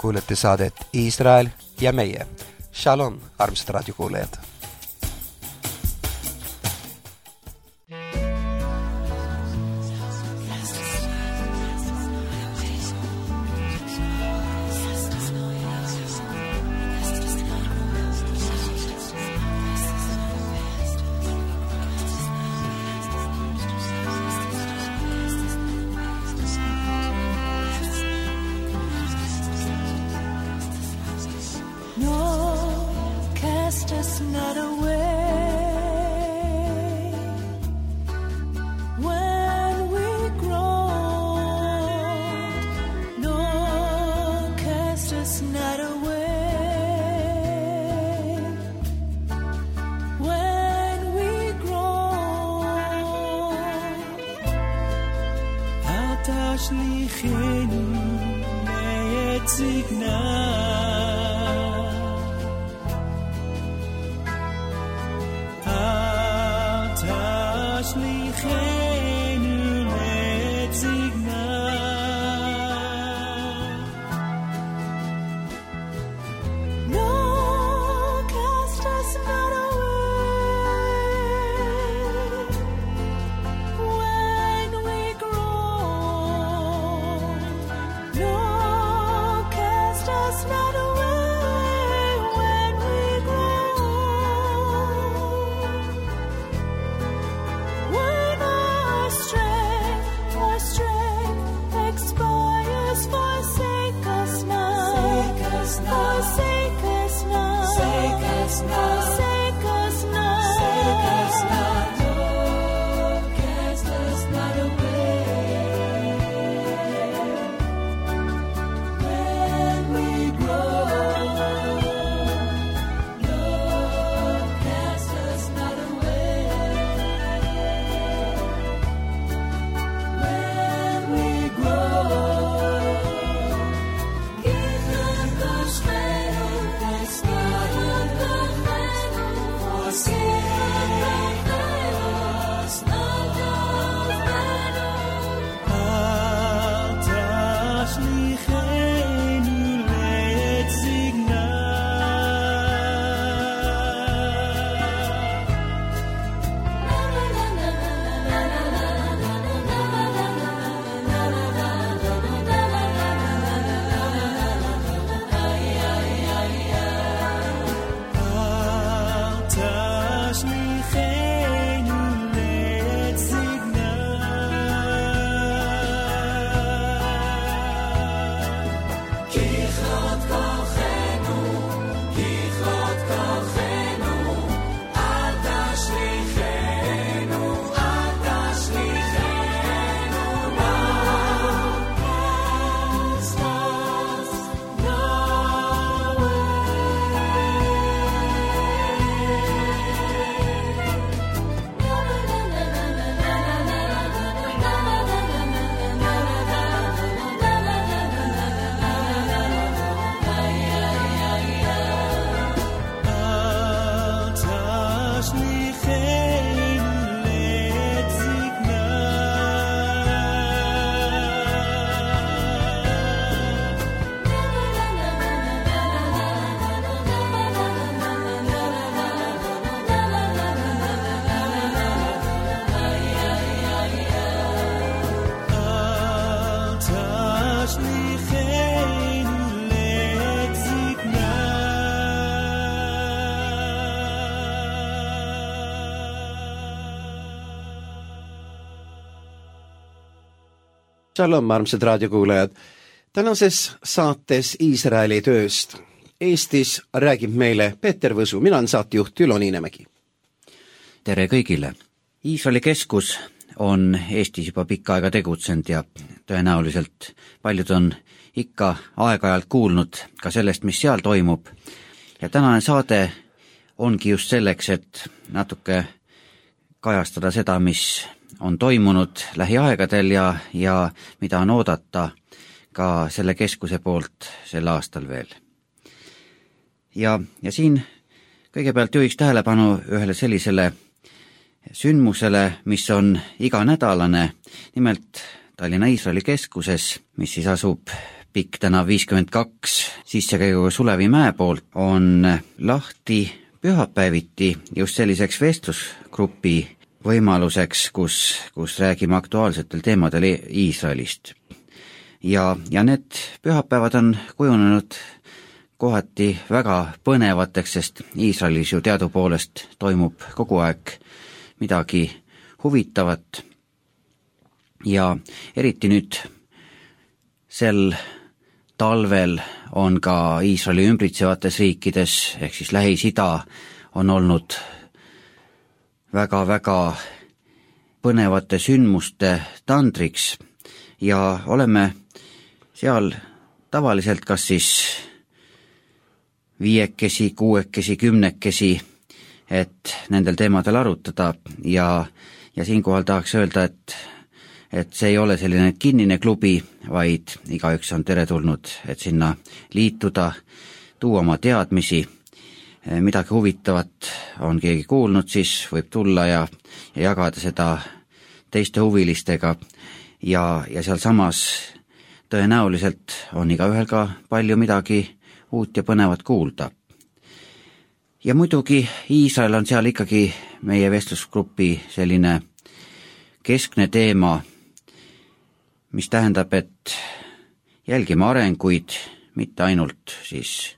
kuulete saadet Iisrael ja meie. Shalom, armsad raadiokuulajad! Shalom, armsad raadiokuulajad. Tänases saates Iisraeli tööst Eestis räägib meile Peeter Võsu, mina olen saatejuht Ülo Niinemägi. Tere kõigile! Iisraeli keskus on Eestis juba pikka aega tegutsenud ja tõenäoliselt paljud on ikka aeg-ajalt kuulnud ka sellest, mis seal toimub. Ja tänane saade ongi just selleks, et natuke kajastada seda, mis on toimunud lähiaegadel ja mida on oodata ka selle keskuse poolt sel aastal veel. Ja siin kõigepealt juhiks tähelepanu ühele sellisele sündmusele, mis on iganädalane, nimelt Tallinna Iisraeli keskuses, mis siis asub Pikk tänav 52 sissekäiguga Sulevimäe poolt on lahti pühapäeviti just selliseks vestlusgrupi võimaluseks, kus räägime aktuaalsetel teemadel Iisraelist. Ja need pühapäevad on kujunenud kohati väga põnevateks, sest Iisraelis ju teadupoolest toimub kogu aeg midagi huvitavat ja eriti nüüd sel talvel on ka Iisraeli ümbritsevates riikides ehk siis Lähis-Ida on olnud väga-väga põnevate sündmuste tandriks ja oleme seal tavaliselt kas siis 5, 6, 10, et nendel teemadel arutada ja siinkohal tahaks öelda, et see ei ole selline kinnine klubi, vaid igaüks on teretulnud, et sinna liituda, tuua oma teadmisi, midagi huvitavat on keegi kuulnud, siis võib tulla ja jagada seda teiste huvilistega ja sealsamas tõenäoliselt on igaühel ka palju midagi uut ja põnevat kuulda. Ja muidugi Iisrael on seal ikkagi meie vestlusgrupi selline keskne teema, mis tähendab, et jälgime arenguid, mitte ainult siis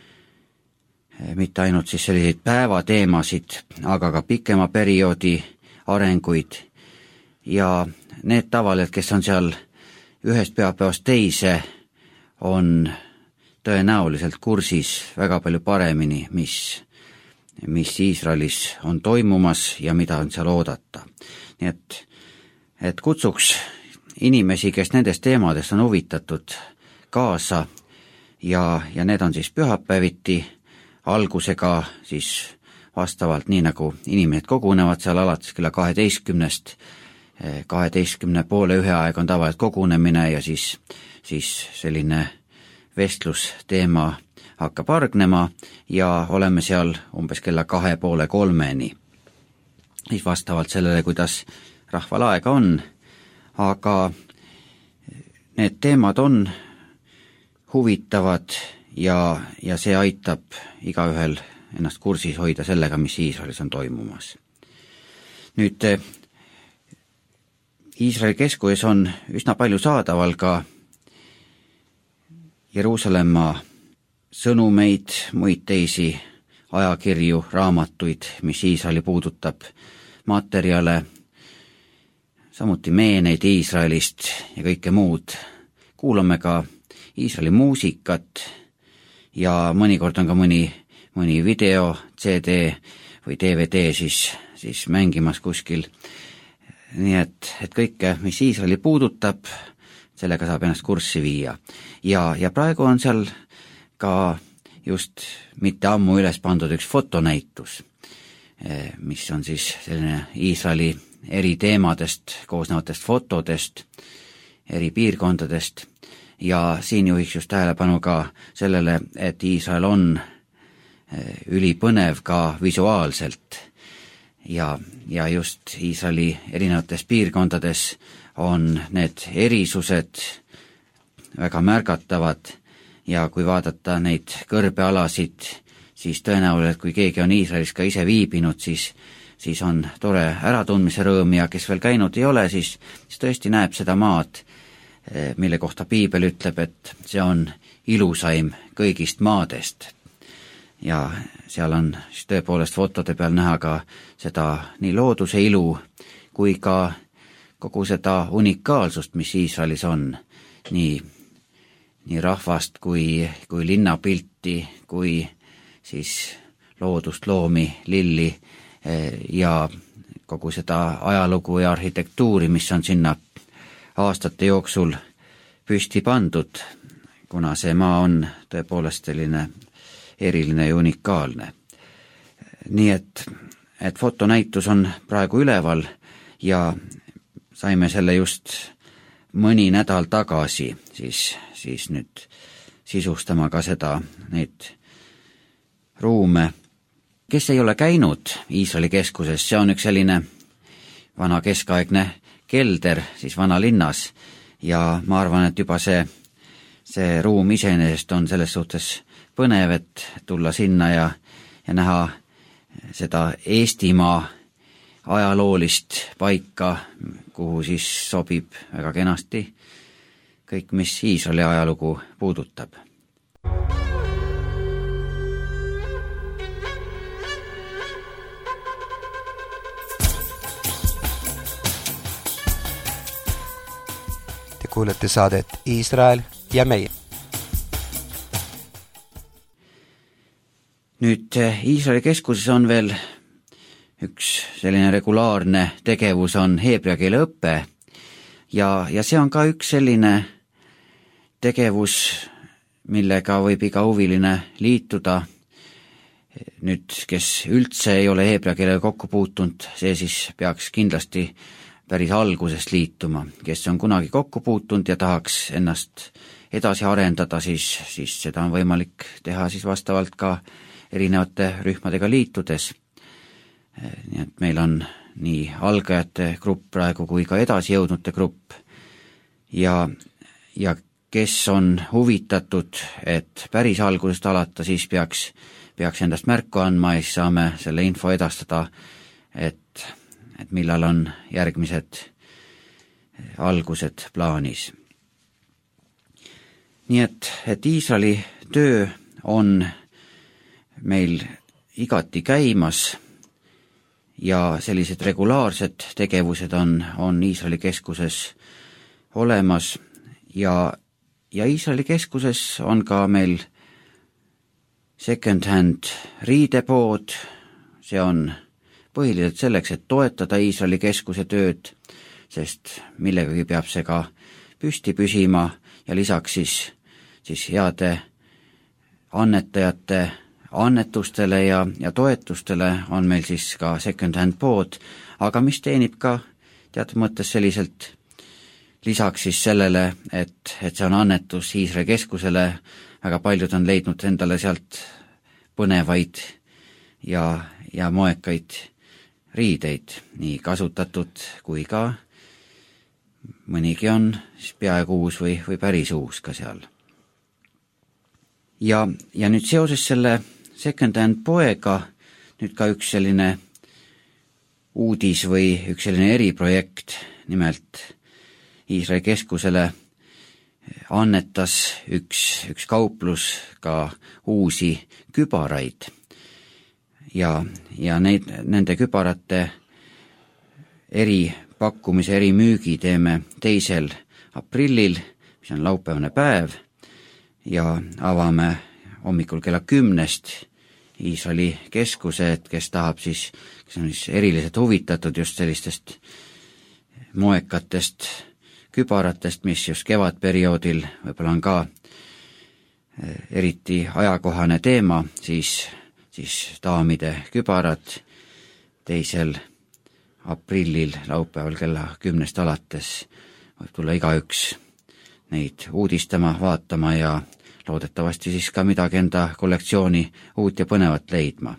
selliseid päevateemasid, aga ka pikema perioodi arenguid ja need tavaliselt, kes on seal ühest pühapäevast teise, on tõenäoliselt kursis väga palju paremini, mis Iisraelis on toimumas ja mida on seal oodata. Nii et kutsuks inimesi, kes nendest teemadest on huvitatud, kaasa ja need on siis pühapäeviti algusega siis vastavalt nii, nagu inimesed kogunevad seal alates kella 12, 12:30 aeg on tavaliselt kogunemine ja siis selline vestlusteema hakkab hargnema ja oleme seal umbes kella 2:30, siis vastavalt sellele, kuidas rahval aega on, aga need teemad on huvitavad ja see aitab igaühel ennast kursis hoida sellega, mis Iisraelis on toimumas. Nüüd Iisraeli keskuses on üsna palju saadaval ka Jeruusalemma sõnumeid, muid teisi ajakirju, raamatuid, mis Iisraeli puudutab, materjale, samuti meeneid Iisraelist ja kõike muud. Kuulame ka Iisraeli muusikat ja mõnikord on ka mõni video, CD või DVD siis mängimas kuskil. Nii et kõike, mis Iisraeli puudutab, sellega saab ennast kurssi viia. Ja praegu on seal ka just mitte ammu üles pandud üks fotonäitus, mis on siis selline Iisraeli eri teemadest koosnevatest fotodest, eri piirkondadest ja siin juhiks just tähelepanu ka sellele, et Iisrael on ülipõnev ka visuaalselt ja just Iisraeli erinevates piirkondades on need erisused väga märgatavad ja kui vaadata neid kõrbealasid, siis tõenäoliselt, kui keegi on Iisraelis ka ise viibinud, siis on tore äratundmise rõõm ja kes veel käinud ei ole, siis tõesti näeb seda maad, mille kohta piibel ütleb, et see on ilusaim kõigist maadest. Ja seal on siis tõepoolest fotode peal näha ka seda nii looduse ilu kui ka kogu seda unikaalsust, mis Iisraelis on, nii rahvast kui linnapilti, kui siis loodust, loomi, lilli ja kogu seda ajalugu ja arhitektuuri, mis on sinna aastate jooksul püsti pandud, kuna see maa on tõepoolest selline eriline ja unikaalne. Nii et fotonäitus on praegu üleval ja saime selle just mõni nädal tagasi, siis nüüd sisustama ka neid ruume. Kes ei ole käinud Iisraeli keskuses, see on üks selline vana keskaegne kelder siis vanalinnas ja ma arvan, et juba see see ruum iseenesest on selles suhtes põnev, et tulla sinna ja näha seda Eestimaa ajaloolist paika, kuhu siis sobib väga kenasti kõik, mis Iisraeli ajalugu puudutab. Te kuulete saadet Iisrael ja meie. Nüüd Iisraeli keskuses on veel üks selline regulaarne tegevus, on heebrea keele õpe ja see on ka üks selline tegevus, millega võib iga huviline liituda. Nüüd, kes üldse ei ole heebrea keelega kokku puutunud, see siis peaks kindlasti päris algusest liituma. Kes on kunagi kokku puutunud ja tahaks ennast edasi arendada, siis seda on võimalik teha siis vastavalt ka erinevate rühmadega liitudes. Nii et meil on nii algajate grupp praegu kui ka edasi jõudnute grupp ja kes on huvitatud, et päris algusest alata, siis peaks endast märku andma ja siis saame selle info edastada, et millal on järgmised algused plaanis. Nii et Iisraeli töö on meil igati käimas ja sellised regulaarsed tegevused on Iisraeli keskuses olemas ja Iisraeli keskuses on ka meil second hand riidepood. See on põhiliselt selleks, et toetada Iisraeli keskuse tööd, sest millegagi peab see ka püsti püsima ja lisaks siis heade annetajate annetustele ja toetustele on meil siis ka second hand pood, aga mis teenib ka teatud mõttes selliselt lisaks siis sellele, et see on annetus Iisraeli keskusele, väga paljud on leidnud endale sealt põnevaid ja moekaid riideid, nii kasutatud kui ka mõnigi on siis peaaegu uus või päris uus ka seal. Ja nüüd seoses selle second hand poega nüüd ka üks selline uudis või üks selline eriprojekt, nimelt Iisraeli keskusele annetas üks kauplus ka uusi kübaraid ja nende kübarate eripakkumise, erimüügi teeme 2. aprillil, mis on laupäevane päev ja avame hommikul kella 10 Iisraeli keskuse, et kes tahab kes on siis eriliselt huvitatud just sellistest moekatest kübaratest, mis just kevadperioodil võib-olla on ka eriti ajakohane teema, siis daamide kübarad 2. aprillil laupäeval kella 10 alates võib tulla igaüks neid uudistama, vaatama ja loodetavasti siis ka midagi enda kollektsiooni uut ja põnevat leidma.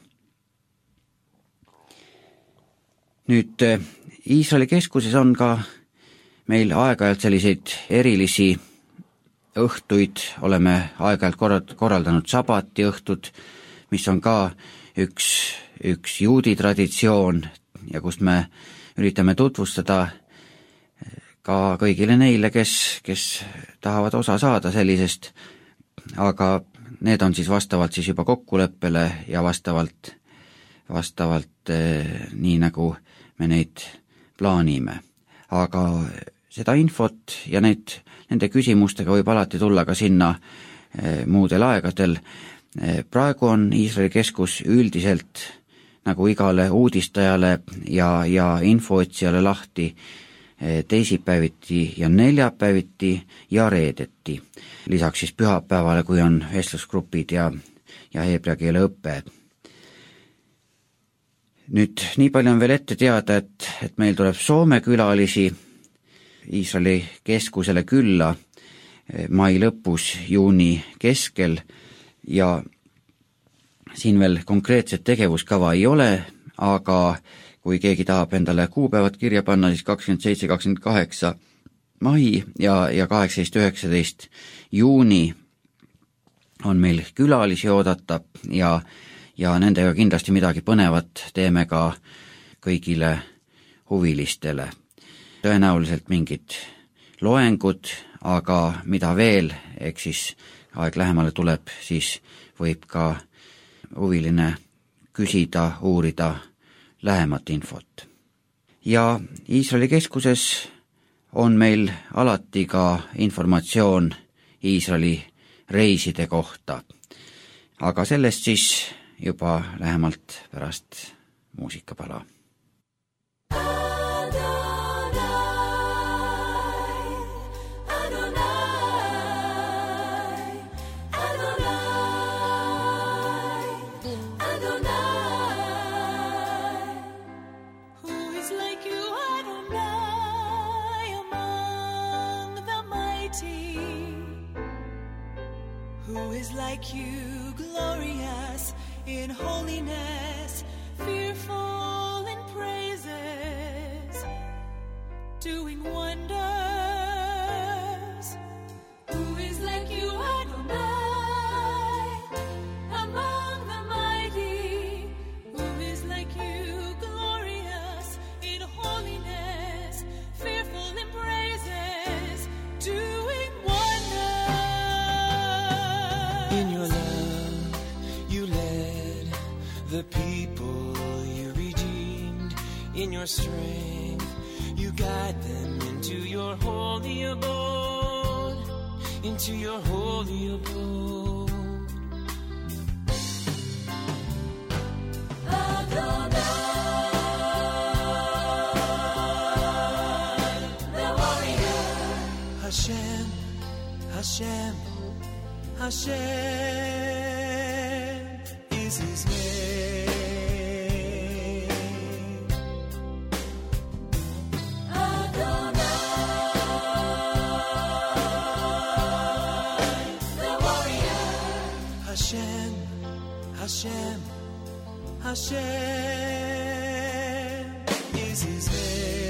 Nüüd Iisraeli keskuses on ka meil aeg-ajalt selliseid erilisi õhtuid, oleme aeg-ajalt korraldanud sabati õhtud, mis on ka üks juudi traditsioon ja kus me üritame tutvustada ka kõigile neile, kes tahavad osa saada sellisest, aga need on siis vastavalt siis juba kokkuleppele ja vastavalt nii nagu me neid plaanime. Aga seda infot ja nende küsimustega võib alati tulla ka sinna muudel aegadel. Praegu on Iisraeli keskus üldiselt nagu igale uudistajale ja infootsijale lahti teisipäeviti ja neljapäeviti ja reedeti. Lisaks siis pühapäevale, kui on vestlusgrupid ja heebrea keele õpe. Nüüd nii palju on veel ette teada, et meil tuleb Soome külalisi Iisraeli keskusele külla mai lõpus, juuni keskel ja siin veel konkreetset tegevuskava ei ole, aga kui keegi tahab endale kuupäevad kirja panna, siis 27, 28 mai ja 18-19 juuni on meil külalisi oodata ja nendega kindlasti midagi põnevat teeme ka kõigile huvilistele. Tõenäoliselt mingid loengud, aga mida veel, eks siis aeg lähemale tuleb, siis võib ka huviline küsida, uurida lähemat infot. Ja Iisraeli keskuses on meil alati ka informatsioon Iisraeli reiside kohta. Aga sellest siis juba lähemalt pärast muusikapala. Who is like you, glorious in holiness, fearful in praises, doing wonders? Who is like you, Adonai, among the mighty? Who is like you, glorious in holiness, fearful in praises, doing wonders? In your love, you led the people you redeemed. In your strength, you guide them into your holy abode, into your holy abode. Adonai, the warrior. Hashem, Hashem, Hashem is his name. Adonai, the warrior. Hashem, Hashem, Hashem is his name.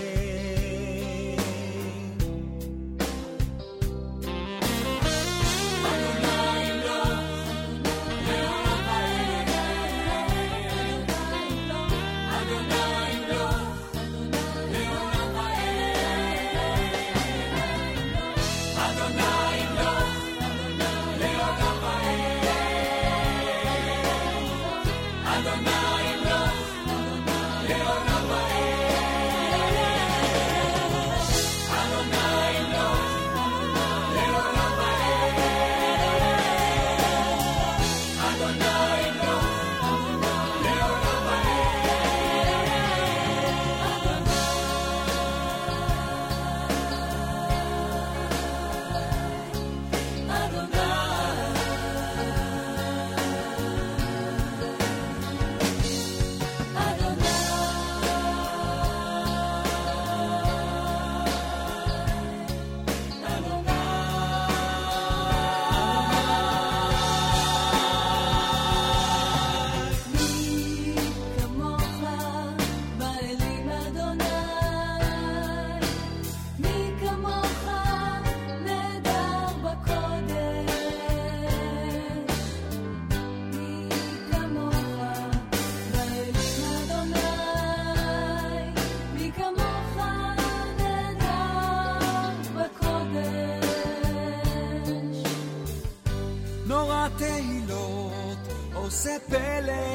עושה פלא,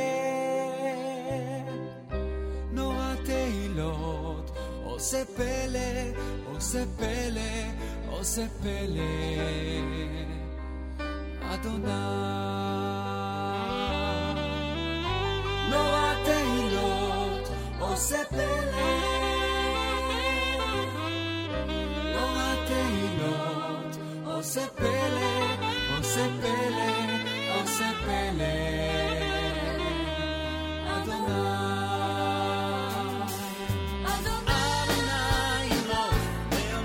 נורא תהילות, עושה פלא, עושה פלא, עושה פלא, אדוני. נורא תהילות, עושה פלא, נורא תהילות, עושה פלא, עושה פלא, עושה פלא, אדוני.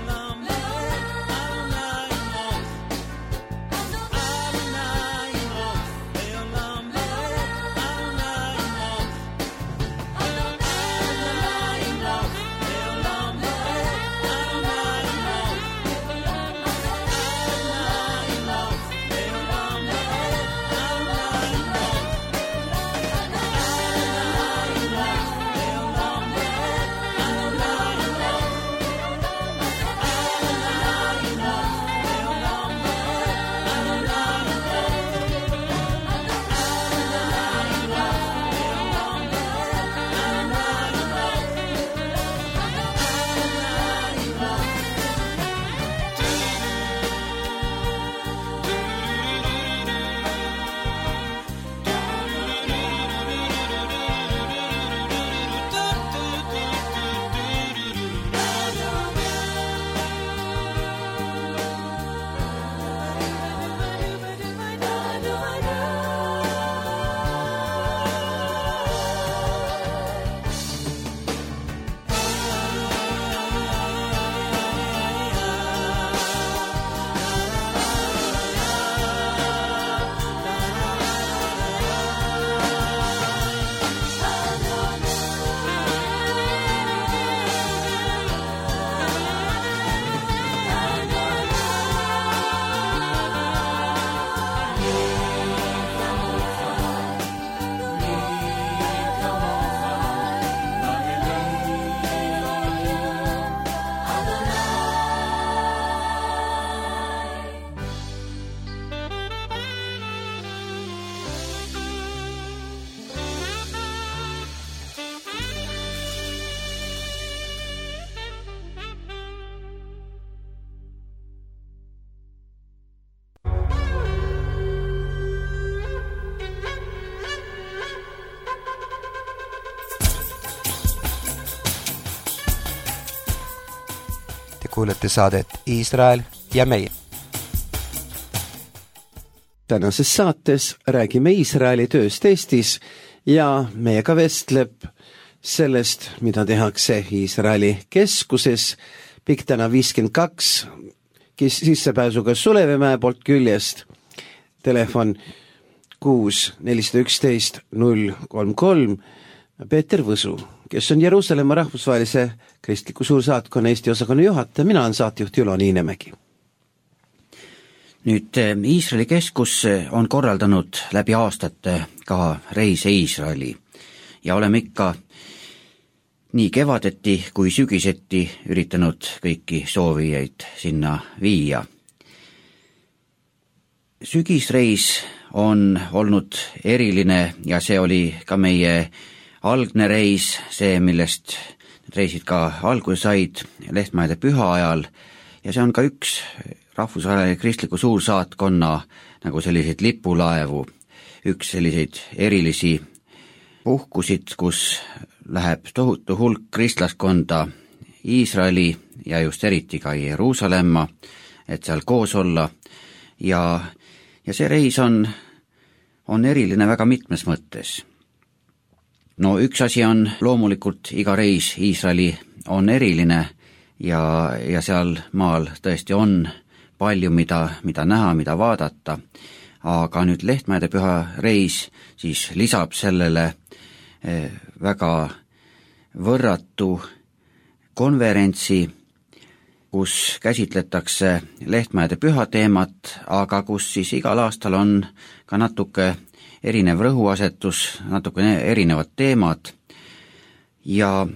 Adonai kuulete saadet Iisrael ja meie. Tänases saates räägime Iisraeli tööst Eestis ja meiega vestleb sellest, mida tehakse Iisraeli keskuses Pikk-tänav 52, sissepääsuga Sulevemäe poolt küljest, telefon 6 411 033, Peeter Võsu, kes on Jeruusalemma rahvusvahelise kristliku suursaatkonna Eesti osakonna juhataja, mina olen saatejuht Ülo Niinemägi. Nüüd Iisraeli keskus on korraldanud läbi aastate ka reise Iisraeli ja oleme ikka nii kevadeti kui sügiseti üritanud kõiki soovijaid sinna viia. Sügisreis on olnud eriline ja see oli ka meie algne reis, see, millest need reisid ka alguse said Lehtmaede püha ajal ja see on ka üks rahvusvahelise kristliku suursaatkonna nagu selliseid lipulaevu, üks selliseid erilisi puhkusid, kus läheb tohutu hulk kristlaskonda Iisraeli ja just eriti ka Jeruusalemma, et seal koos olla ja see reis on eriline väga mitmes mõttes. No üks asi on loomulikult iga reis Iisraeli on eriline ja seal maal tõesti on palju, mida näha, mida vaadata, aga nüüd Lehtmäede püha reis siis lisab sellele väga võrratu konverentsi, kus käsitletakse Lehtmäede püha teemat, aga kus siis igal aastal on ka natuke erinev rõhuasetus, natuke erinevad teemad ja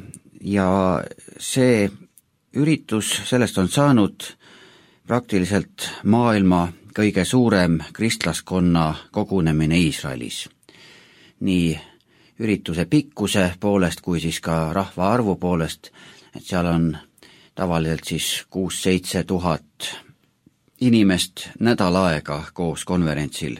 see üritus, sellest on saanud praktiliselt maailma kõige suurem kristlaskonna kogunemine Iisraelis. Nii ürituse pikkuse poolest kui siis ka rahva arvu poolest, et seal on tavaliselt siis 6-7 tuhat inimest nädal aega koos konverentsil.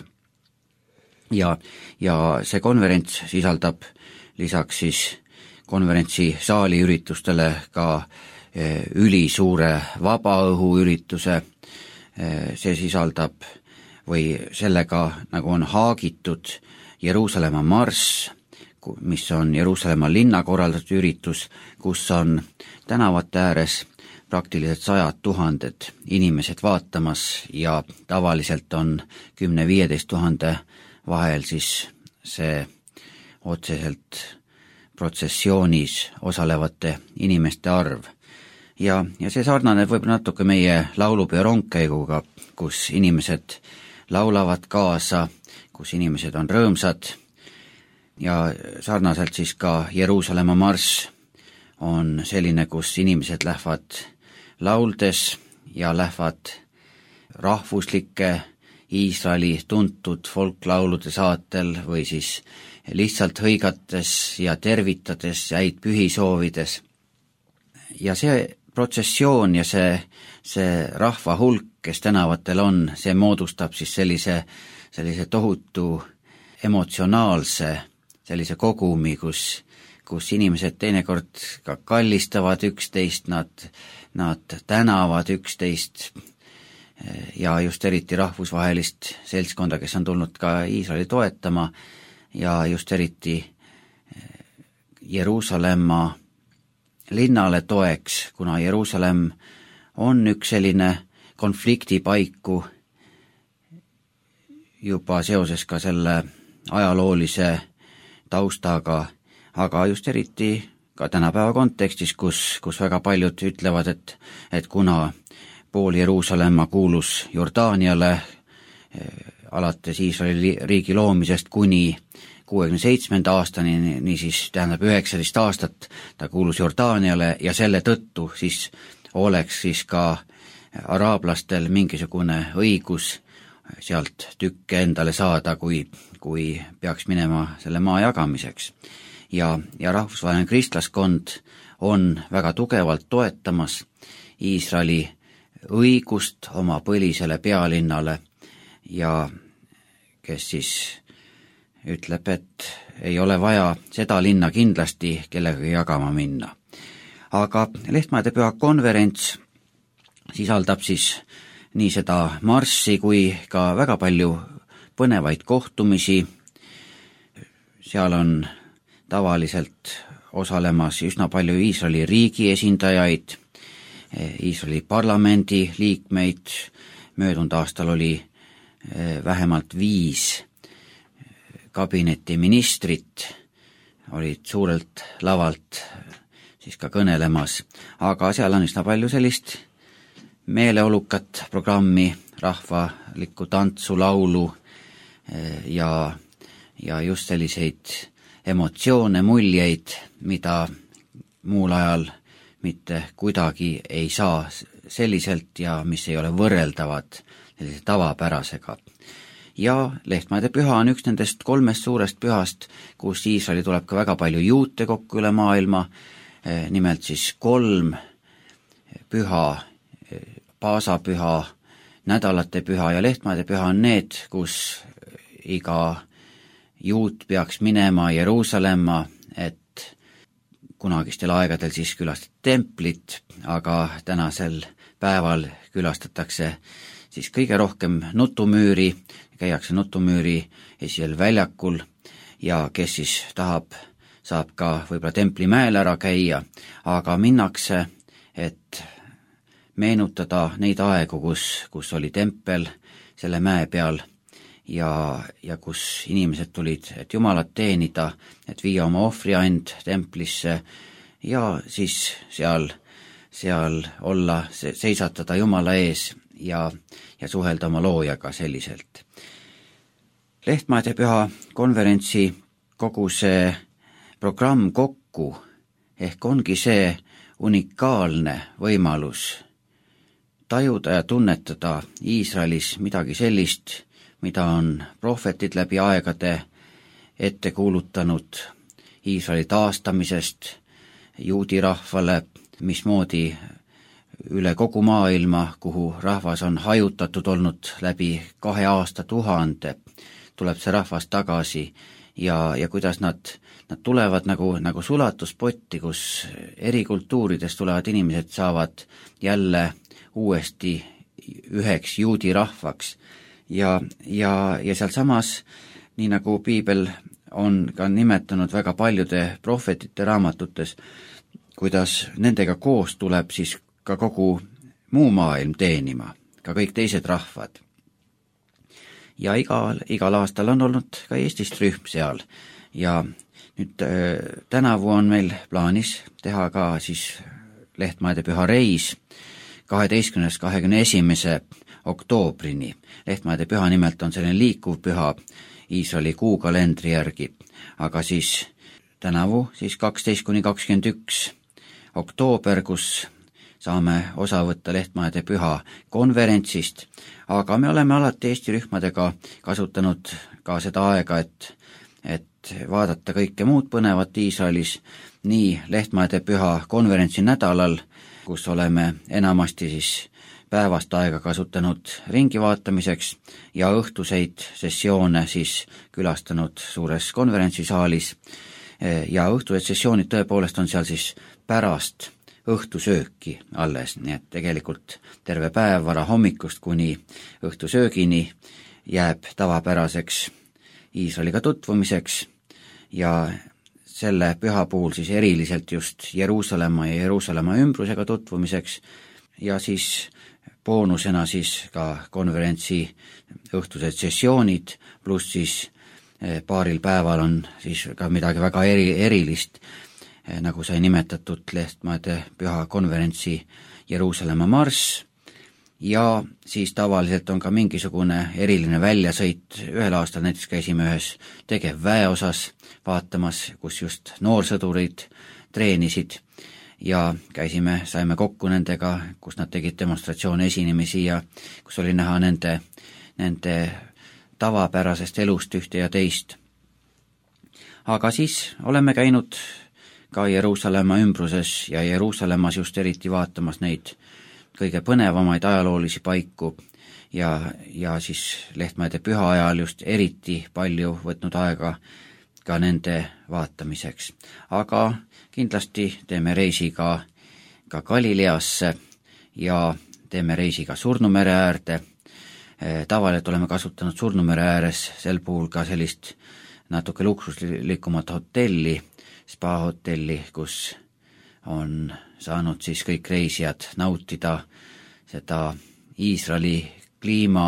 Ja see konverents sisaldab lisaks siis konverentsi saali üritustele ka ülisuure vabaõhuürituse, see sisaldab või sellega nagu on haagitud Jeruusalemma marss, mis on Jeruusalemma linna korraldatud üritus, kus on tänavate ääres praktiliselt 100 000 inimesed vaatamas ja tavaliselt on 10-15 000 vahel siis see otseselt protsessioonis osalevate inimeste arv. Ja see sarnaneb võib natuke meie laulupeo rongkäiguga, kus inimesed laulavad kaasa, kus inimesed on rõõmsad ja sarnaselt siis ka Jeruusalemma marss on selline, kus inimesed lähevad lauldes ja lähevad rahvuslike Iisraeli tuntud folklaulude saatel või siis lihtsalt hõigates ja tervitades ja häid pühi soovides. Ja see protsessioon ja see rahva hulk, kes tänavatel on, see moodustab siis sellise tohutu emotsionaalse sellise kogumi, kus inimesed teinekord ka kallistavad üksteist, nad tänavad üksteist ja just eriti rahvusvahelist seltskonda, kes on tulnud ka Iisraeli toetama ja just eriti Jeruusalemma linnale toeks, kuna Jeruusalemm on üks selline konfliktipaiku juba seoses ka selle ajaloolise taustaga, aga just eriti ka tänapäeva kontekstis, kus väga paljud ütlevad, et kuna pool Jeruusalemma kuulus Jordaaniale alates Iisraeli riigi loomisest kuni 67. aastani, niisiis tähendab 19 aastat ta kuulus Jordaaniale ja selle tõttu siis oleks siis ka araablastel mingisugune õigus sealt tükke endale saada, kui peaks minema selle maa jagamiseks. Ja rahvusvaheline kristlaskond on väga tugevalt toetamas Iisraeli õigust oma põlisele pealinnale ja kes siis ütleb, et ei ole vaja seda linna kindlasti kellegagi jagama minna. Aga Lehtmäede püha konverents sisaldab siis nii seda marssi kui ka väga palju põnevaid kohtumisi. Seal on tavaliselt osalemas üsna palju Iisraeli riigi esindajaid, Iisraeli parlamendi liikmeid, möödunud aastal oli vähemalt 5 kabinetiministrit, olid suurelt lavalt siis ka kõnelemas, aga seal on üsna palju sellist meeleolukat programmi, rahvalikku tantsu, laulu ja just selliseid emotsioone, muljeid, mida muul ajal mitte kuidagi ei saa selliselt ja mis ei ole võrreldavad sellise tavapärasega. Ja Lehtmaade püha on üks nendest 3 suurest pühast, kus Iisraeli tuleb ka väga palju juute kokku üle maailma, nimelt siis 3 püha, paasapüha, nädalate püha ja Lehtmaade püha on need, kus iga juut peaks minema Jeruusalemma, et kunagistel aegadel siis külastati templit, aga tänasel päeval külastatakse siis kõige rohkem Nutumüüri, käiakse Nutumüüri esisel väljakul ja kes siis tahab, saab ka võib-olla Templimäel ära käia, aga minnakse, et meenutada neid aegu, kus oli tempel selle mäe peal ja kus inimesed tulid, et Jumalat teenida, et viia oma ohvriand templisse ja siis seal olla, seisatada Jumala ees ja suhelda oma loojaga selliselt. Lehtmaade püha konverentsi kogu see programm kokku ehk ongi see unikaalne võimalus tajuda ja tunnetada Iisraelis midagi sellist, mida on prohvetid läbi aegade ette kuulutanud Iisraeli taastamisest juudi rahvale, mismoodi üle kogu maailma, kuhu rahvas on hajutatud olnud läbi 2 aastatuhande, tuleb see rahvas tagasi ja kuidas nad tulevad nagu sulatuspotti, kus eri kultuuridest tulevad inimesed saavad jälle uuesti üheks juudi rahvaks. Ja sealsamas, nii nagu piibel on ka nimetanud väga paljude prohvetite raamatutes, kuidas nendega koos tuleb siis ka kogu muu maailm teenima, ka kõik teised rahvad. Ja igal aastal on olnud ka Eestist rühm seal ja nüüd tänavu on meil plaanis teha ka siis Lehtmaade püha reis 12.–21. oktoobrini. Lehtmaade püha nimelt on selline liikuv püha Iisraeli kuukalendri järgi, aga siis tänavu siis 12.–21. oktoober, kus saame osa võtta Lehtmaade püha konverentsist, aga me oleme alati Eesti rühmadega kasutanud ka seda aega, et vaadata kõike muud põnevat Iisraelis, nii Lehtmaade püha konverentsi nädalal, kus oleme enamasti siis päevast aega kasutanud ringi vaatamiseks ja õhtuseid sessioone siis külastanud suures konverentsisaalis ja õhtused sessioonid tõepoolest on seal siis pärast õhtusööki alles, nii et tegelikult terve päev vara hommikust kuni õhtusöögini jääb tavapäraseks Iisraeliga tutvumiseks ja selle püha puhul siis eriliselt just Jeruusalemma ja Jeruusalemma ümbrusega tutvumiseks ja siis boonusena siis ka konverentsi õhtused sessioonid, pluss siis paaril päeval on siis ka midagi väga erilist, nagu sai nimetatud Lehtmaade püha konverentsi Jeruusalemma marss ja siis tavaliselt on ka mingisugune eriline väljasõit. Ühel aastal näiteks käisime ühes tegevväe osas vaatamas, kus just noorsõdurid treenisid ja saime kokku nendega, kus nad tegid demonstratsioone esinemisi ja kus oli näha nende tavapärasest elust ühte ja teist. Aga siis oleme käinud ka Jeruusalemma ümbruses ja Jeruusalemmas just eriti vaatamas neid kõige põnevamaid ajaloolisi paiku ja siis Lehtmaade püha ajal just eriti palju võtnud aega ka nende vaatamiseks. Aga kindlasti teeme reisi ka Galileasse ja teeme reisi ka Surnumere äärde. Tavaliselt oleme kasutanud Surnumere ääres sel puhul ka sellist natuke luksuslikumat hotelli, spa-hotelli, kus on saanud siis kõik reisijad nautida seda Iisraeli kliima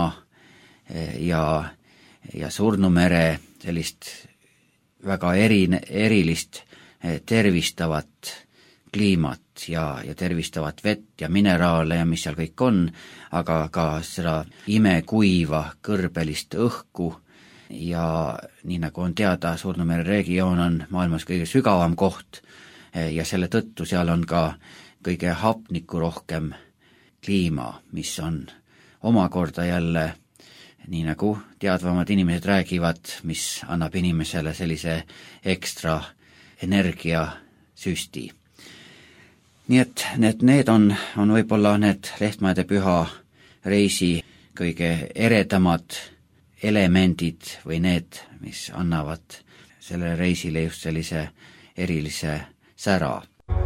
ja Surnumere sellist väga erilist tervistavat kliimat ja tervistavat vett ja mineraale ja mis seal kõik on, aga ka seda imekuiva kõrbelist õhku ja nii nagu on teada, Surnumere regioon on maailmas kõige sügavam koht ja selle tõttu seal on ka kõige hapniku rohkem kliima, mis on omakorda jälle, nii nagu teadvamad inimesed räägivad, mis annab inimesele sellise ekstra energiasüsti. Nii et need on võib-olla need Lehtmaade püha reisi kõige eredamad elemendid või need, mis annavad sellele reisile just sellise erilise sära.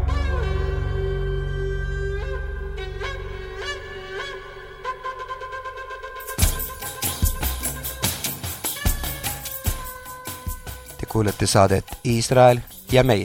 Te kuulete saadet Iisrael ja meie.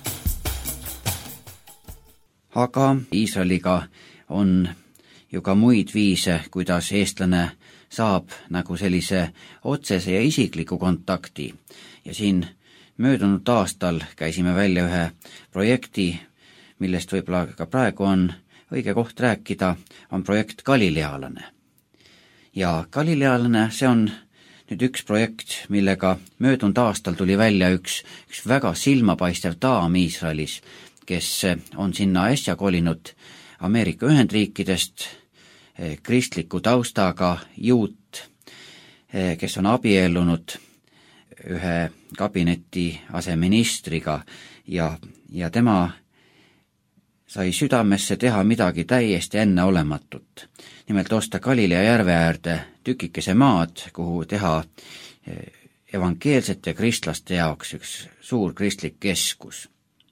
Aga Iisraeliga on ju ka muid viise, kuidas eestlane saab nagu sellise otsese ja isikliku kontakti. Ja siin möödunud aastal käisime välja ühe projekti, millest võib-olla ka praegu on õige koht rääkida, on projekt Galilealane. Ja Galilealane, see on nüüd üks projekt, millega möödunud aastal tuli välja üks väga silmapaistev daam Iisraelis, kes on sinna äsja kolinud Ameerika Ühendriikidest, kristliku taustaga juut, kes on abiellunud ühe kabineti aseministriga ja tema sai südamesse teha midagi täiesti enneolematut. Nimelt osta Galilea järve äärde tükikese maad, kuhu teha evangeelsete kristlaste jaoks üks suur kristlik keskus.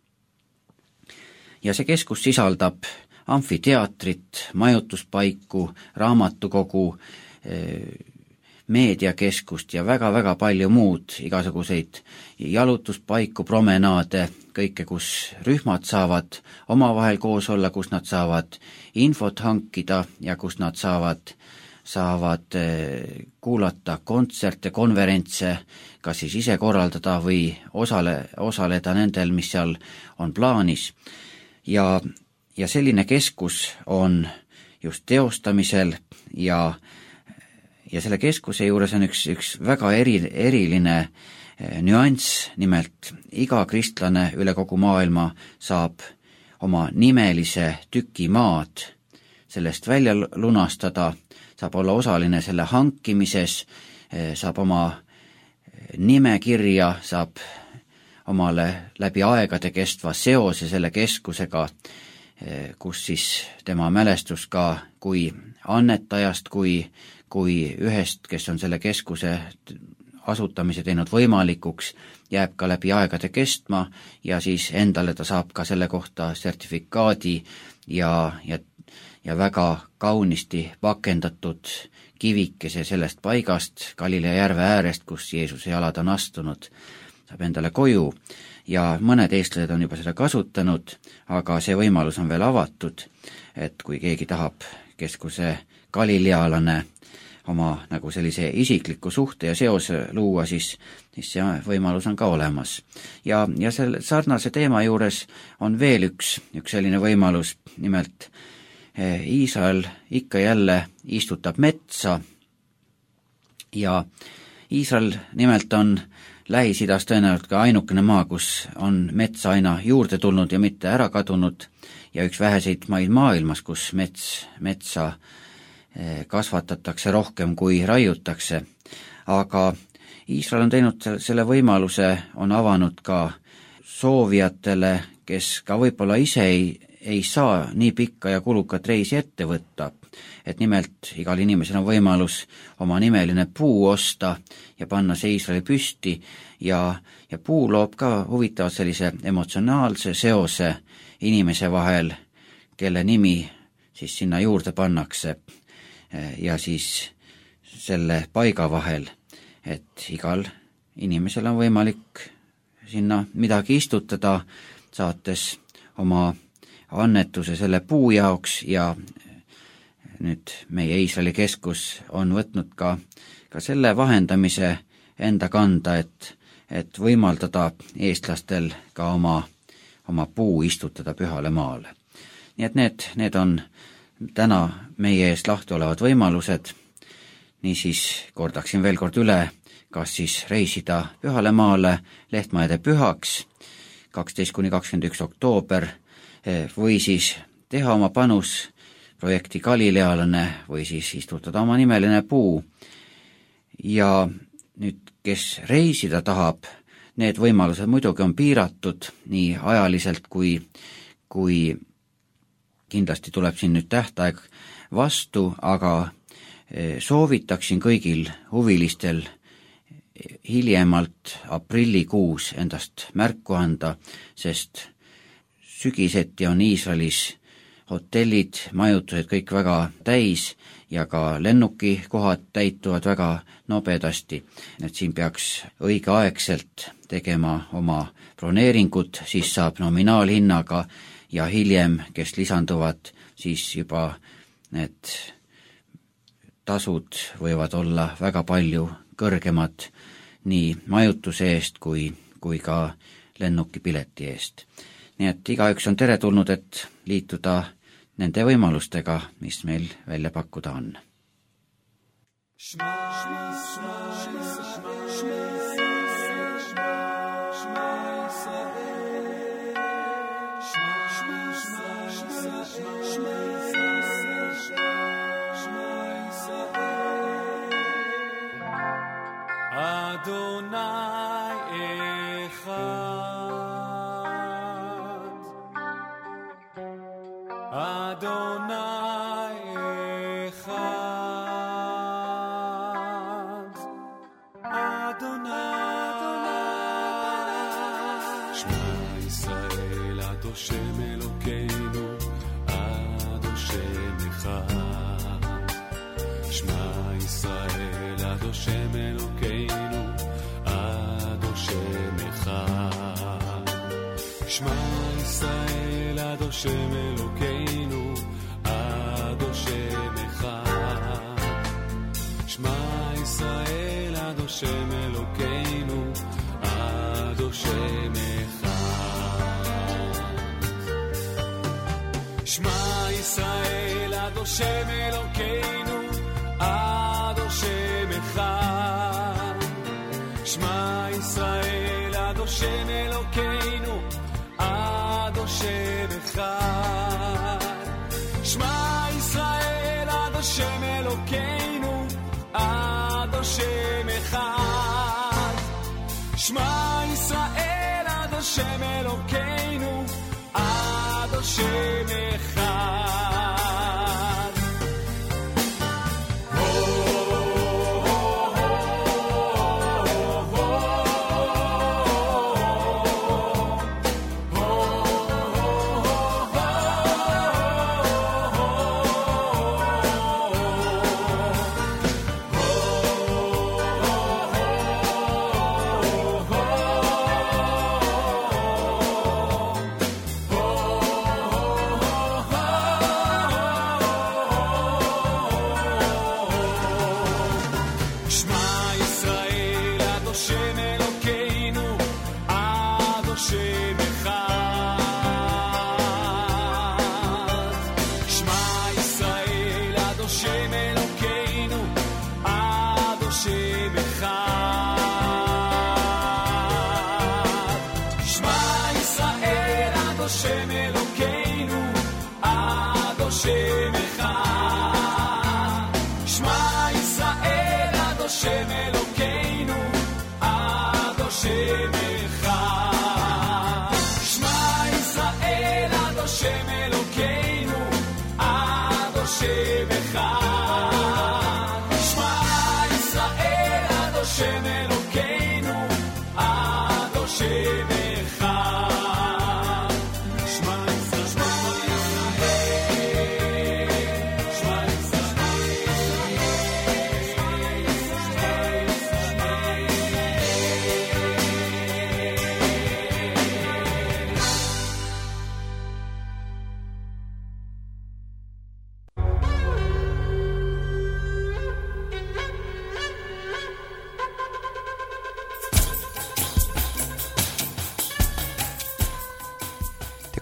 Ja see keskus sisaldab amfiteatrit, majutuspaiku, raamatukogu, meediakeskust ja väga-väga palju muud, igasuguseid jalutuspaiku, promenaade, kõike, kus rühmad saavad omavahel koos olla, kus nad saavad infot hankida ja kus nad saavad kuulata kontserte, konverentse, kas siis ise korraldada või osaleda nendel, mis seal on plaanis. Ja selline keskus on just teostamisel ja selle keskuse juures on üks väga eriline nüanss, nimelt iga kristlane üle kogu maailma saab oma nimelise tüki maad sellest välja lunastada, saab olla osaline selle hankimises, saab oma nimekirja, saab omale läbi aegade kestva seose selle keskusega, kus siis tema mälestus ka kui annetajast, kui ühest, kes on selle keskuse asutamise teinud võimalikuks, jääb ka läbi aegade kestma ja siis endale ta saab ka selle kohta sertifikaadi ja väga kaunisti pakendatud kivikese sellest paigast, Galilea järve äärest, kus Jeesuse jalad on astunud, saab endale koju ja mõned eestlased on juba seda kasutanud, aga see võimalus on veel avatud, et kui keegi tahab keskuse Galilealane oma nagu sellise isikliku suhte ja seose luua, siis see võimalus on ka olemas. Ja selle sarnase teema juures on veel üks selline võimalus, nimelt Iisrael ikka jälle istutab metsa ja Iisrael nimelt on Lähis-Idas tõenäoliselt ka ainukene maa, kus on metsa aina juurde tulnud ja mitte ära kadunud ja üks väheseid maid maailmas, kus metsa kasvatatakse rohkem kui raiutakse. Aga Iisrael on teinud selle võimaluse, on avanud ka soovijatele, kes ka võib-olla ise ei saa nii pikka ja kulukat reisi ette võtta, et nimelt igal inimesel on võimalus oma nimeline puu osta ja panna see Iisraeli püsti ja puu loob ka huvitavad sellise emotsionaalse seose inimese vahel, kelle nimi siis sinna juurde pannakse ja siis selle paiga vahel, et igal inimesel on võimalik sinna midagi istutada, saates oma annetuse selle puu jaoks ja nüüd meie Iisraeli keskus on võtnud ka selle vahendamise enda kanda, et võimaldada eestlastel ka oma puu istutada pühale maale. Nii et need on täna meie ees lahti olevad võimalused. Niisiis kordaksin veel kord üle, kas siis reisida pühale maale Lehtmaade pühaks 12–21 oktoober või siis teha oma panus projekti Galilealane või siis istutada oma nimeline puu. Ja nüüd, kes reisida tahab, need võimalused muidugi on piiratud nii ajaliselt kui kindlasti tuleb siin nüüd tähtaeg vastu, aga soovitaksin kõigil huvilistel hiljemalt aprillikuus endast märku anda, sest sügiseti on Iisraelis hotellid, majutused kõik väga täis ja ka lennukikohad täituvad väga nobedasti. Et siin peaks õigeaegselt tegema oma broneeringut, siis saab nominaalhinnaga ja hiljem, kes lisanduvad, siis juba need tasud võivad olla väga palju kõrgemad nii majutuse eest kui ka lennukipileti eest. Nii et igaüks on teretulnud, et liituda nende võimalustega, mis meil välja pakkuda on. Adonai echad, Adonai echad, Adonai. Shema Yisrael, Ad Hashem Elokeinu, Ad Hashem echad. Shema Yisrael, Ad Hashem Elokeinu, Ad Hashem echad. Shema Yisrael, Ad Hashem Elokeinu, Ad Hashem echad. Shema Yisrael, Ad Hashem Elokeinu, Ad Hashem echad. Shema Yisrael, Ad Hashem Elokeinu, Ad Hashem echad. Shema Yisrael, Ad Hashem Elokeinu, Ad Hashem echad. Shema Yisrael, Ad Hashem Elokeinu, Ad Hashem echad. Shema Yisrael, Ad Hashem Elokeinu, Ad Hashem echad.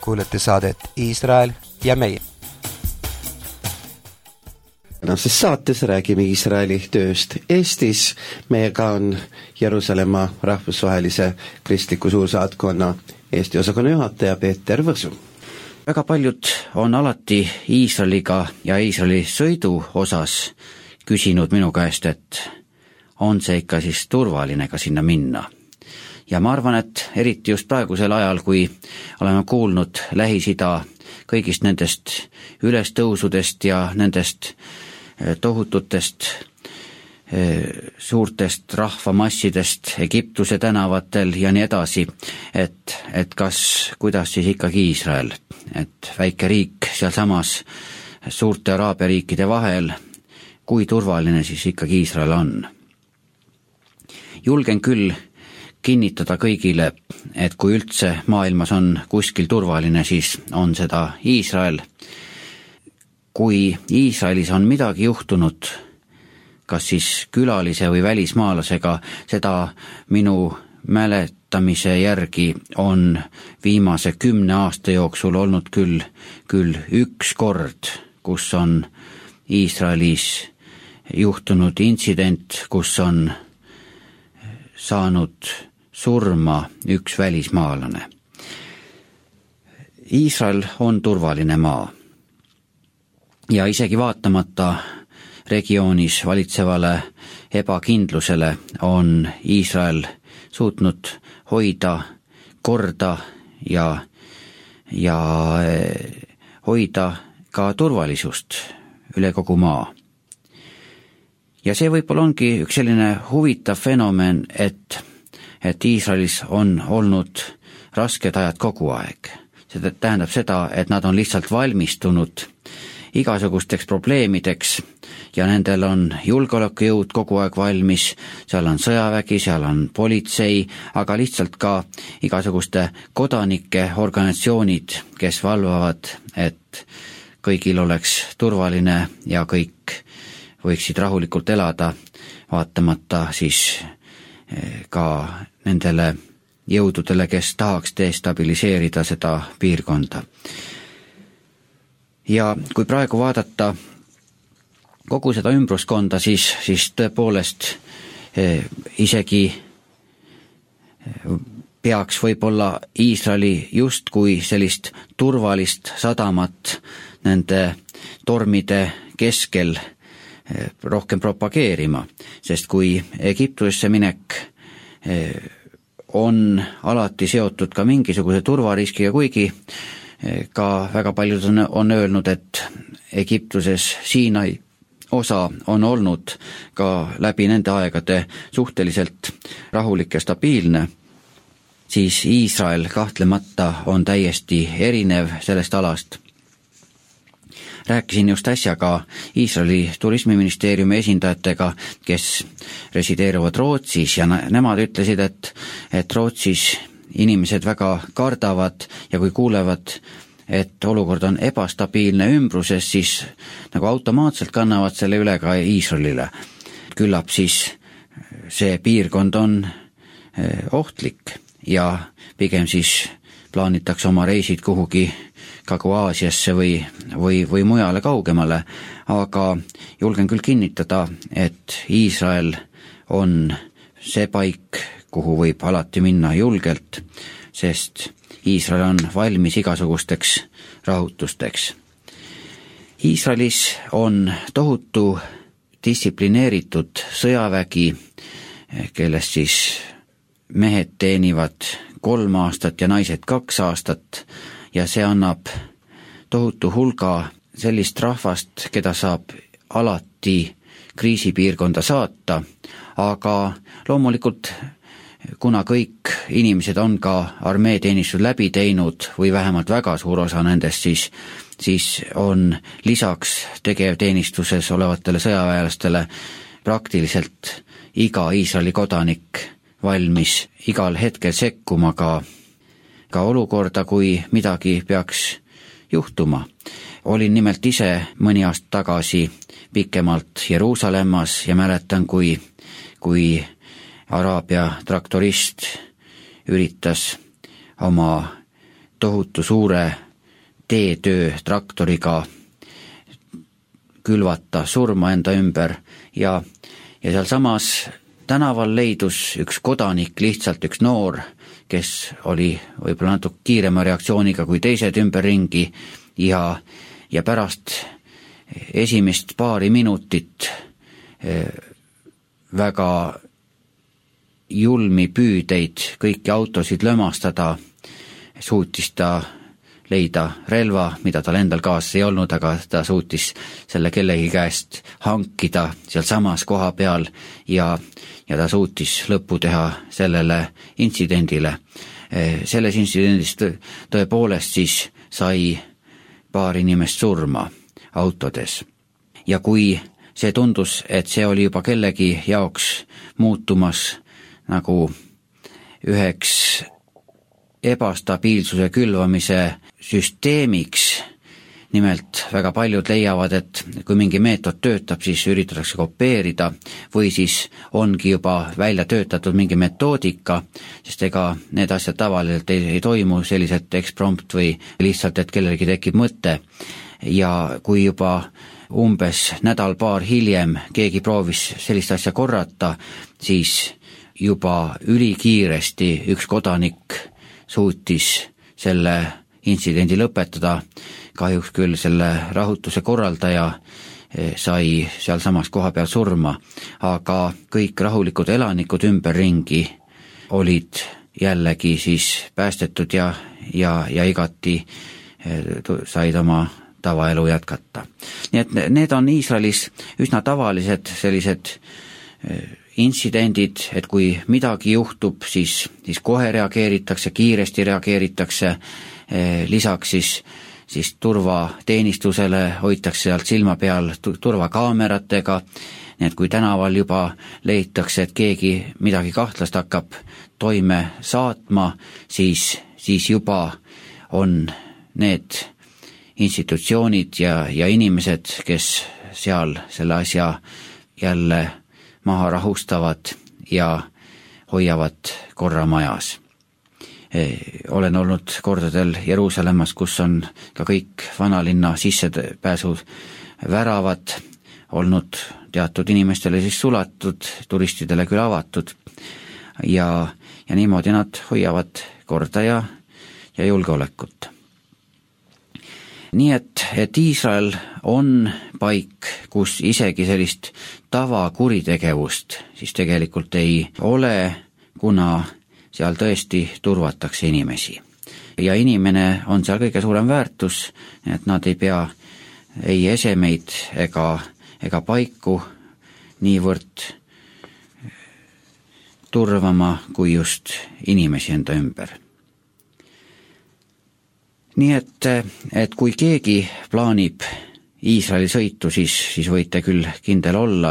kuulete saadet Iisrael ja meie. Tänases saates räägime Iisraeli tööst Eestis. Meiega on Jeruusalemma rahvusvahelise kristliku suursaatkonna Eesti osakonna juhataja Peeter Võsu. Väga paljud on alati Iisraeliga ja Iisraeli sõidu osas küsinud minu käest, et on see ikka siis turvaline ka sinna minna. Ja ma arvan, et eriti just praegusel ajal, kui oleme kuulnud Lähis-Ida kõigist nendest ülestõusudest ja nendest tohututest suurtest rahvamassidest Egiptuse tänavatel ja nii edasi, et kuidas siis ikkagi Iisrael, et väike riik sealsamas suurte Araabia riikide vahel, kui turvaline siis ikkagi Iisrael on. Julgen küll kinnitada kõigile, et kui üldse maailmas on kuskil turvaline, siis on seda Iisrael. Kui Iisraelis on midagi juhtunud, kas siis külalise või välismaalasega, seda minu mäletamise järgi on viimase 10 aasta jooksul olnud küll üks kord, kus on Iisraelis juhtunud intsident, kus on saanud surma üks välismaalane. Iisrael on turvaline maa ja isegi vaatamata regioonis valitsevale ebakindlusele on Iisrael suutnud hoida korda ja hoida ka turvalisust üle kogu maa. Ja see võib-olla ongi üks selline huvitav fenomen, et Iisraelis on olnud rasked ajad kogu aeg. See tähendab seda, et nad on lihtsalt valmistunud igasugusteks probleemideks ja nendel on julgeolekujõud kogu aeg valmis, seal on sõjavägi, seal on politsei, aga lihtsalt ka igasuguste kodanike organisatsioonid, kes valvavad, et kõigil oleks turvaline ja kõik võiksid rahulikult elada, vaatamata siis ka nendele jõududele, kes tahaks destabiliseerida seda piirkonda. Ja kui praegu vaadata kogu seda ümbruskonda, siis tõepoolest isegi peaks võib-olla Iisraeli justkui sellist turvalist sadamat nende tormide keskel rohkem propageerima, sest kui Egiptusesse minek on alati seotud ka mingisuguse turvariskiga, kuigi ka väga paljud on öelnud, et Egiptuses Siinai osa on olnud ka läbi nende aegade suhteliselt rahulik ja stabiilne, siis Iisrael kahtlemata on täiesti erinev sellest alast. Rääkisin just äsja ka Iisraeli turismiministeeriumi esindajatega, kes resideeruvad Rootsis ja nemad ütlesid, et Rootsis inimesed väga kardavad ja kui kuulevad, et olukord on ebastabiilne ümbruses, siis nagu automaatselt kannavad selle üle ka Iisraelile. Küllap siis see piirkond on ohtlik ja pigem siis plaanitakse oma reisid kuhugi Kagu-Aasiasse või mujale kaugemale, aga julgen küll kinnitada, et Iisrael on see paik, kuhu võib alati minna julgelt, sest Iisrael on valmis igasugusteks rahutusteks. Iisraelis on tohutu distsiplineeritud sõjavägi, kellest siis mehed teenivad 3 aastat ja naised 2 aastat ja see annab tohutu hulga sellist rahvast, keda saab alati kriisipiirkonda saata, aga loomulikult kuna kõik inimesed on ka armeeteenistus läbi teinud või vähemalt väga suur osa nendest, siis on lisaks tegevteenistuses olevatele sõjaväelastele praktiliselt iga Iisraeli kodanik valmis igal hetkel sekkuma ka olukorda, kui midagi peaks juhtuma. Olin nimelt ise mõni aasta tagasi pikemalt Jeruusalemmas ja mäletan, kui Araabia traktorist üritas oma tohutu suure teetöö traktoriga külvata surma enda ümber ja sealsamas tänaval leidus üks kodanik, lihtsalt üks noor, kes oli võib-olla natuke kiirema reaktsiooniga kui teised ümberringi ja pärast esimest paari minutit väga julmi püüdeid kõiki autosid lömastada, suutis ta leida relva, mida tal endal kaasas ei olnud, aga ta suutis selle kellegi käest hankida seal samas koha peal ja ta suutis lõppu teha sellele intsidendile. Selles intsidendist tõepoolest siis sai paar inimest surma autodes. Ja kui see tundus, et see oli juba kellegi jaoks muutumas nagu üheks ebastabiilsuse külvamise süsteemiks, nimelt väga paljud leiavad, et kui mingi meetod töötab, siis üritatakse kopeerida või siis ongi juba välja töötatud mingi metoodika, sest ega need asjad tavaliselt ei toimu selliselt eksprompt või lihtsalt, et kellelgi tekib mõte. Ja kui juba umbes nädal-paar hiljem keegi proovis sellist asja korrata, siis juba ülikiiresti üks kodanik suutis selle intsidendi lõpetada. Kahjuks küll selle rahutuse korraldaja sai seal samas koha peal surma, aga kõik rahulikud elanikud ümberringi olid jällegi siis päästetud ja igati said oma tavaelu jätkata. Nii et need on Iisraelis üsna tavalised sellised intsidendid, et kui midagi juhtub, siis kohe reageeritakse, kiiresti reageeritakse, lisaks siis turvateenistusele hoitakse sealt silma peal turvakaameratega, nii et kui tänaval juba leitakse, et keegi midagi kahtlast hakkab toime saatma, siis juba on need institutsioonid ja inimesed, kes seal selle asja jälle maha rahustavad ja hoiavad korra majas. Olen olnud kordadel Jeruusalemmas, kus on ka kõik vanalinna sissepääsu väravad olnud teatud inimestele siis sulatud, turistidele küll avatud ja niimoodi nad hoiavad korda ja julgeolekut. Nii et Iisrael on paik, kus isegi sellist tavakuritegevust siis tegelikult ei ole, kuna seal tõesti turvatakse inimesi. Ja inimene on seal kõige suurem väärtus, et nad ei pea ei esemeid ega paiku niivõrd turvama kui just inimesi enda ümber. Nii et kui keegi plaanib Iisraeli sõitu, siis võite küll kindel olla,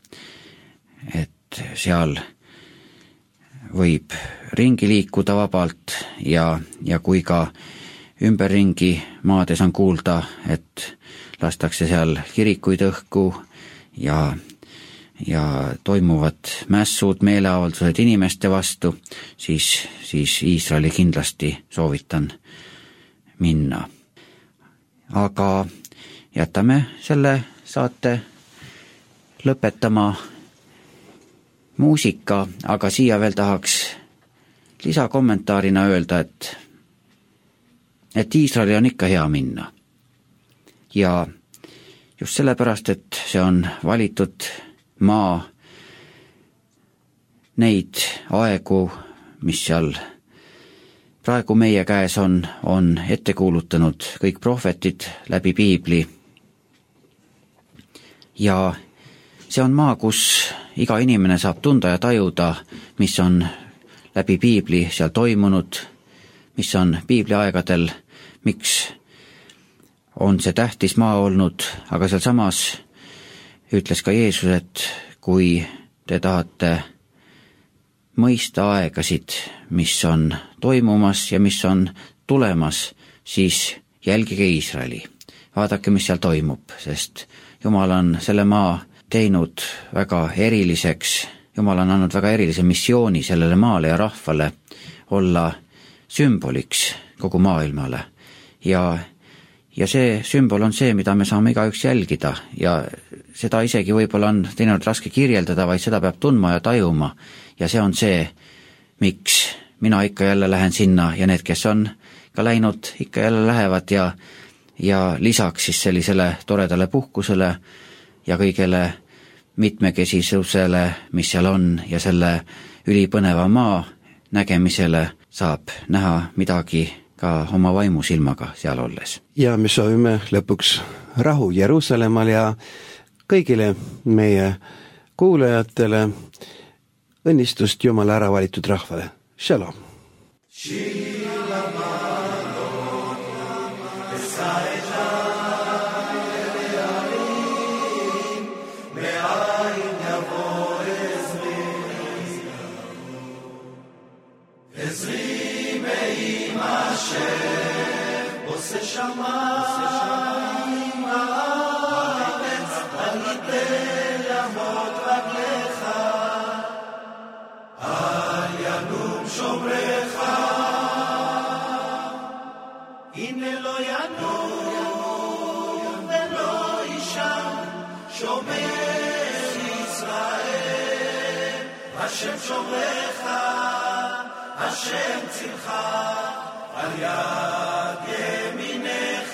et seal võib ringi liikuda vabalt ja kui ka ümberringi maades on kuulda, et lastakse seal kirikuid õhku ja toimuvad mässud, meeleavaldused inimeste vastu, siis Iisraeli kindlasti soovitan minna. Aga jätame selle saate lõpetama muusika, aga siia veel tahaks lisakommentaarina öelda, et Iisraeli on ikka hea minna. Ja just sellepärast, et see on valitud maa, neid aegu, mis seal praegu meie käes on ette kuulutanud kõik prohvetid läbi piibli. Ja see on maa, kus iga inimene saab tunda ja tajuda, mis on läbi piibli seal toimunud, mis on piibli aegadel, miks on see tähtis maa olnud, aga seal samas ütles ka Jeesus, et kui te tahate mõista aegasid, mis on toimumas ja mis on tulemas, siis jälgige Iisraeli. Vaadake, mis seal toimub, sest Jumal on selle maa teinud väga eriliseks. Jumal on andnud väga erilise missiooni sellele maale ja rahvale olla sümboliks kogu maailmale. Ja see sümbol on see, mida me saame igaüks jälgida ja seda isegi võib-olla on teinekord raske kirjeldada, vaid seda peab tundma ja tajuma. Ja see on see, miks mina ikka jälle lähen sinna ja need, kes on ka läinud, ikka jälle lähevad ja lisaks siis sellisele toredale puhkusele ja kõigele mitmekesisusele, mis seal on ja selle ülipõneva maa nägemisele saab näha midagi ka oma vaimusilmaga seal olles. Ja me soovime lõpuks rahu Jeruusalemmal ja kõigile meie kuulajatele õnnistust Jumala ära valitud rahvale. Shalom! השם שומרך, השם צילך, על יד ימינך.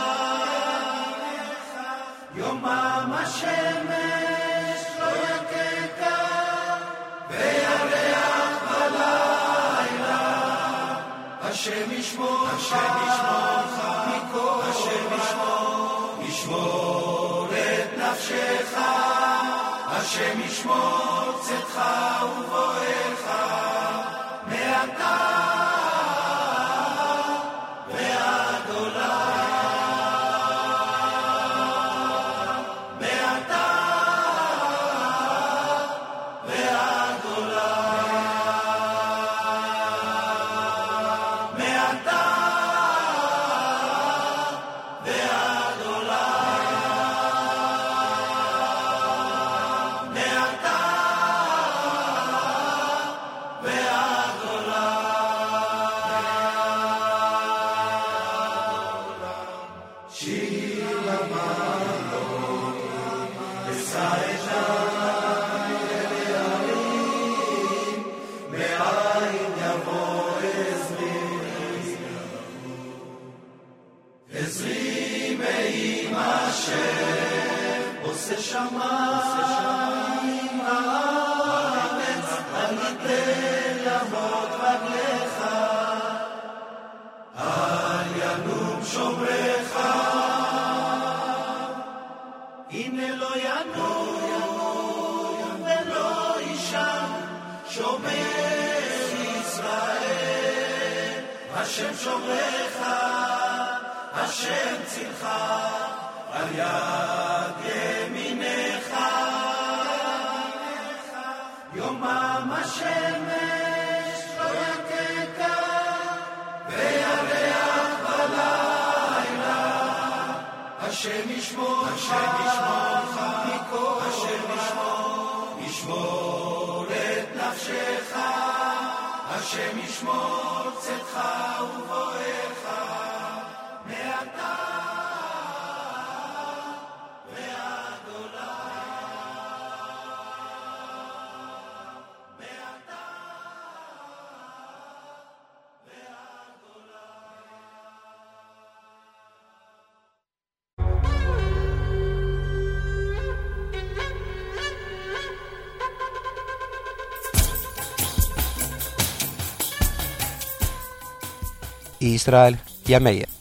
יומם השמש לא יככה, וירח בלילה. השם ישמורך מכל, השם ישמור את נפשך. השם ישמור צאתך ובואך מעתה ועד עולם, מעתה ועד עולם, מעתה ועד עולם. שמיים הארץ, אל ייתן למות רגליך, אל ינום שומרך, הנה לא ינום ולא יישן, שומר ישראל, השם שומרך, השם צילך, על יד ימינך. יומם השמש לא יככה, וירח בלילה. השם ישמורך מכל, השם ישמור את נפשך. השם ישמור צאתך ובואך מעתה Iisrael ja meie.